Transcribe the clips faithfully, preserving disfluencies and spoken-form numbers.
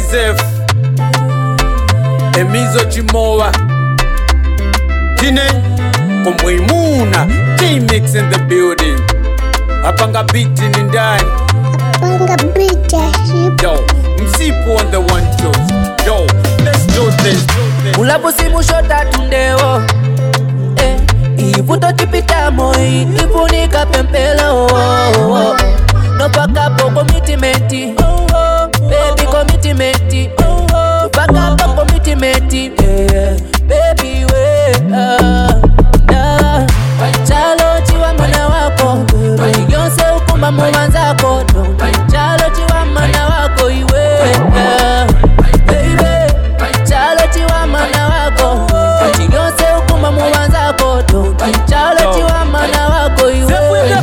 Joseph Emizo Chimowa Tine Komwimuna T-Mix in the building Apanga beat in ndani Apanga beat ya ship. Yo, Msipo on the one shows. Yo, let's do this. Mulabu simu shota tundeo eh, ivuto tipita moi ifunika pempelo no paka po commitmenti baby commitmenti paka po commitmenti baby we na chalo chiwa mwana wako yonse ukuma mumanzako chalo chiwa mwana wako iwe baby chalo chiwa mwana wako yonse ukuma mumanzako chalo chiwa mwana wako iwe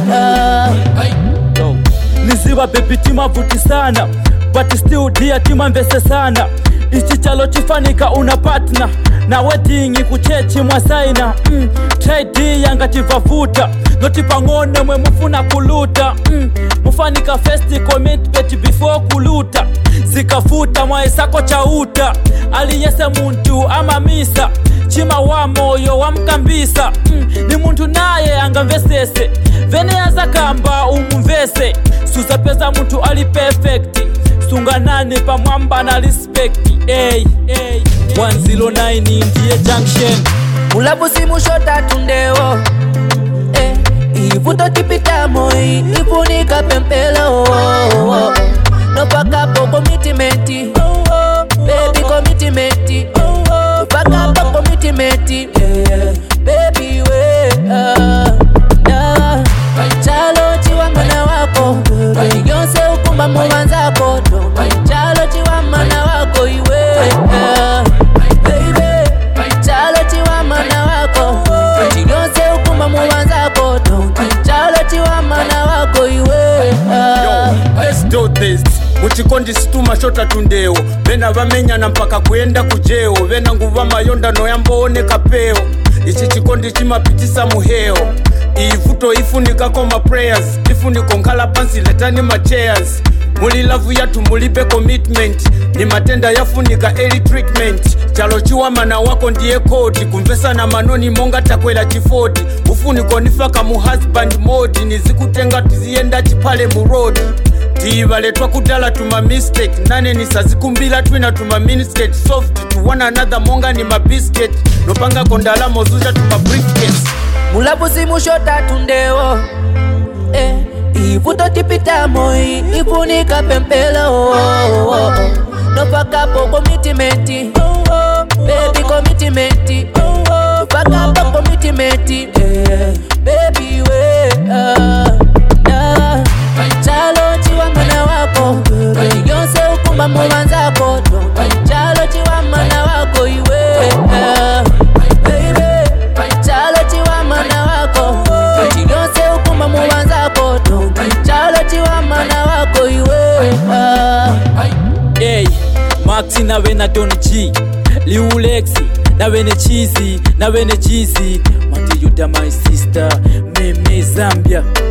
Niziwa baby tima vuti sana but still dear tima mbese sana ichi chalo chifanika una partner na wedding kuchechi mwasaina mm. Trade yanga tivavuta noti pangone mwe mufuna kuluta mm. Mufanika first commitment before kuluta zikafuta mwaisako chauta aliyese muntu ama misa chima wa moyo wa mkambisa mm. Ni muntu naye angamvesese vene yaza kamba umumvese suza pesa muntu ali perfect sunganane pa mwamba na respect hey, hey, hey. one oh nine ndiye junction Mulabu simu shota tundeo eh, ivuto tipita moi ifunika pempelo no paka po commitmenti baby commitmenti paka po commitmenti baby we na chalo chiwa mwana wako yonse ukuma mumanzako chalo chiwa mwana wako iwe baby chalo chiwa mwana wako yonse ukuma mumanzako chalo chiwa mwana wako iwe Let's do this. Muchikondi situma shota tundeo Vena vamenyana mpaka kuenda kujeo Vena nguva mayonda no yamboone kapeo Ichi chikondi chimapitisa muheo Ivuto ifunika koma prayers Ifuniko nkala pansi letani ma chairs Muli lavu yatu mulipe commitment Ni matenda yafunika early treatment Chalo chiwa mana wako ndiye kodi Kumvesa na manoni monga takwela chifodi Ufuniko nifaka mu husband mode Nizikutenga tuzienda chipale mu road Tivaletwa kudala tuma mistake Nane nisazikumbila twina tuma miniskate Soft to one another monga ni ma biscuit Nopanga kondala mozuja tuma briefcase Mulabu simu shota tundeo eh, ivuto tipita moi ifunika pempelo no paka po commitmenti baby commitmenti paka po commitmenti baby we na chalo chiwa mwana wako yonse ukuma mumanzako chalo chiwa mwana wako iwe baby chalo chiwa mwana wako yonse ukuma mumanzako chalo chiwa mwana wako iwe hey, Maxi na wena Don G Liulexi na wene cheesy na wene cheesy Mati yuda my sister Meme Zambia